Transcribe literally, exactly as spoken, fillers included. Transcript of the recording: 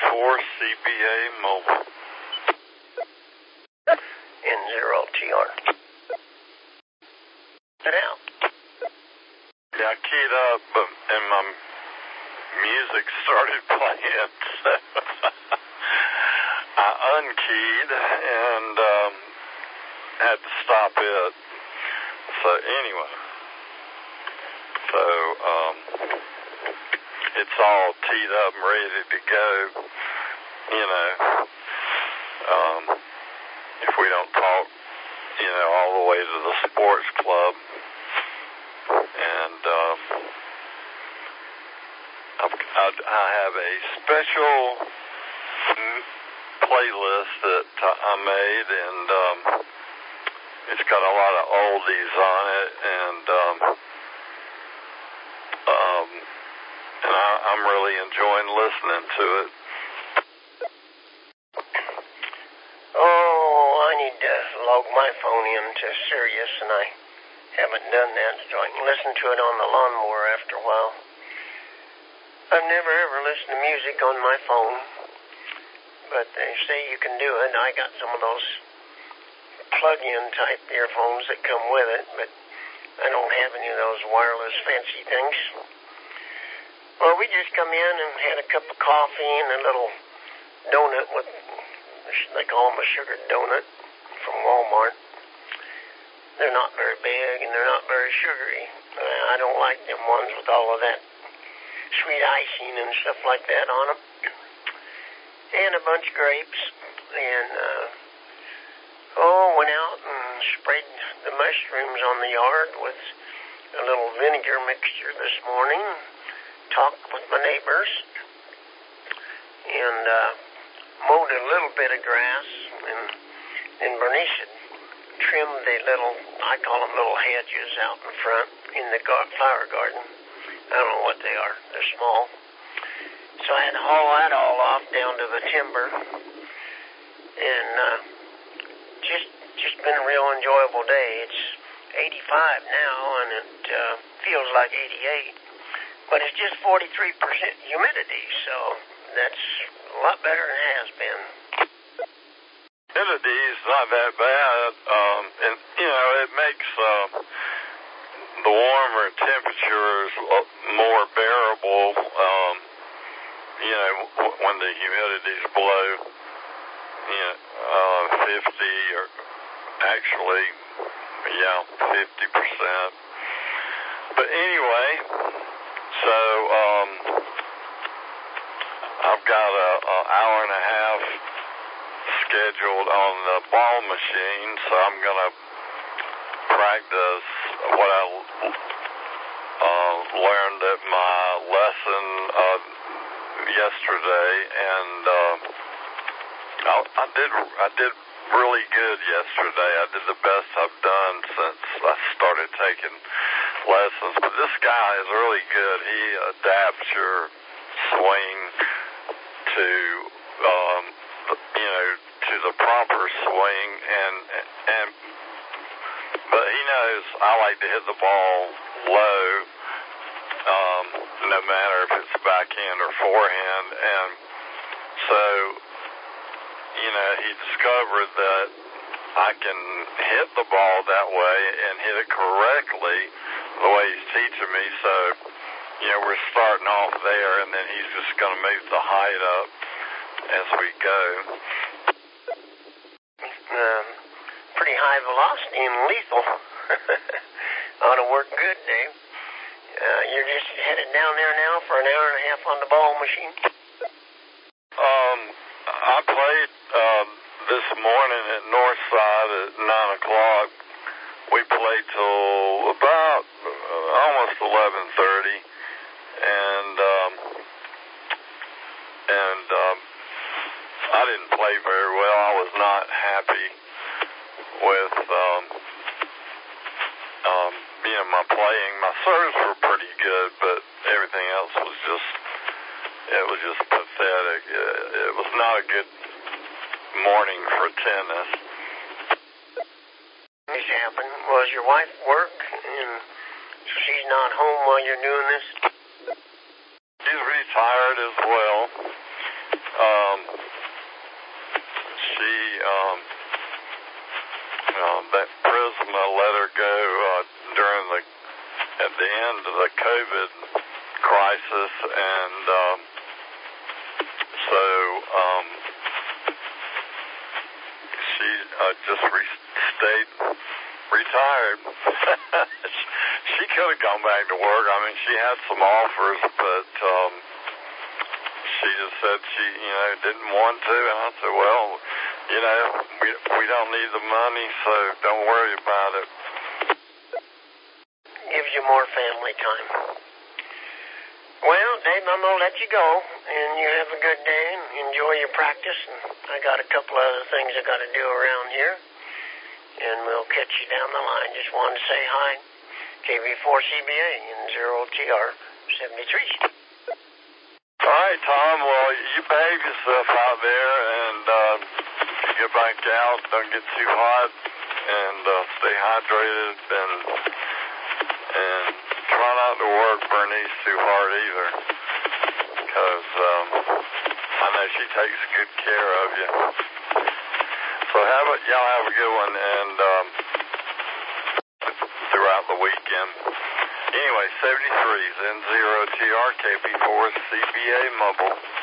four C B A Mobile. N zero T R. Get out. Yeah, I keyed up, but, and my music started playing, so I unkeyed and um, had to stop it. So anyway, so um, it's all teed up and ready to go, you know, um, if we don't talk, you know, all the way to the sports club. And um, I've, I, I have a special playlist that I made, and um, it's got a lot of oldies on it, and um, um, and I, I'm really enjoying listening to it. Oh, I need to log my phone into Sirius, and I haven't done that, so I can listen to it on the lawnmower after a while. I've never ever listened to music on my phone, but they say you can do it. I got some of those plug-in type earphones that come with it, but I don't have any of those wireless fancy things. Well, we just come in and had a cup of coffee and a little donut with, they call them a sugared donut from Walmart. They're not very big and they're not very sugary. I don't like them ones with all of that sweet icing and stuff like that on them. And a bunch of grapes. And, uh, oh, went out and sprayed the mushrooms on the yard with a little vinegar mixture this morning. Talked with my neighbors. And, uh, mowed a little bit of grass. And, and Bernice had trimmed the little, I call them little hedges out in front in the gar- flower garden. I don't know what they are. They're small. So I had to haul that all off down to the timber. And uh, just just been a real enjoyable day. It's eighty-five now, and it uh, feels like eighty-eight. But it's just forty-three percent humidity, so that's a lot better than it has been. Humidity is not that bad, um, and, you know, it makes uh, the warmer temperatures more bearable, um, you know, w- when the humidity's below, you know, uh, fifty or actually, yeah, fifty percent. But anyway, so um, I've got a, a hour and a half scheduled on the ball machine, so I'm going to practice what I uh, learned at my lesson uh, yesterday, and uh, I, I did I did really good yesterday. I did the best I've done since I started taking lessons. But this guy is really good. He adapts your swing to um, you know to the proper swing, and and but he knows I like to hit the ball low, um, no matter if it's backhand or forehand, and so, you know, he discovered that I can hit the ball that way and hit it correctly the way he's teaching me, so, you know, we're starting off there, and then he's just going to move the height up as we go. Um, pretty high velocity and lethal. Ought to work good, Dave. Uh, you're just headed down there now for an hour and a half on the ball machine? Um, I played um, this morning at Northside at nine o'clock. We played till about uh, almost eleven thirty, and um, and um, I didn't play very well. I was not happy with um, um, you know, my playing. My serves were pretty good, but everything else was just it was just pathetic. It, it was not a good morning for tennis. This happened. Was your wife work, and so she's not home while you're doing this? She's retired as well. Um, COVID crisis, and um, so um, she uh, just re- stayed retired. She could have gone back to work. I mean, she had some offers, but um, she just said she, you know, didn't want to. And I said, well, you know, we we don't need the money, so don't worry about it. Gives you more family time. Well, Dave, I'm going to let you go, and you have a good day, and enjoy your practice. And I got a couple other things I got to do around here, and we'll catch you down the line. Just wanted to say hi. K B four C B A and zero T R seventy-three. All right, Tom. Well, you behave yourself out there, and uh, if you get back out, don't get too hot, and uh, stay hydrated, and and try not to work Bernice too hard either, because um, I know she takes good care of you. So have a, y'all have a good one, and um, throughout the weekend. Anyway, seventy-three is N zero T R K B four C B A Mobile.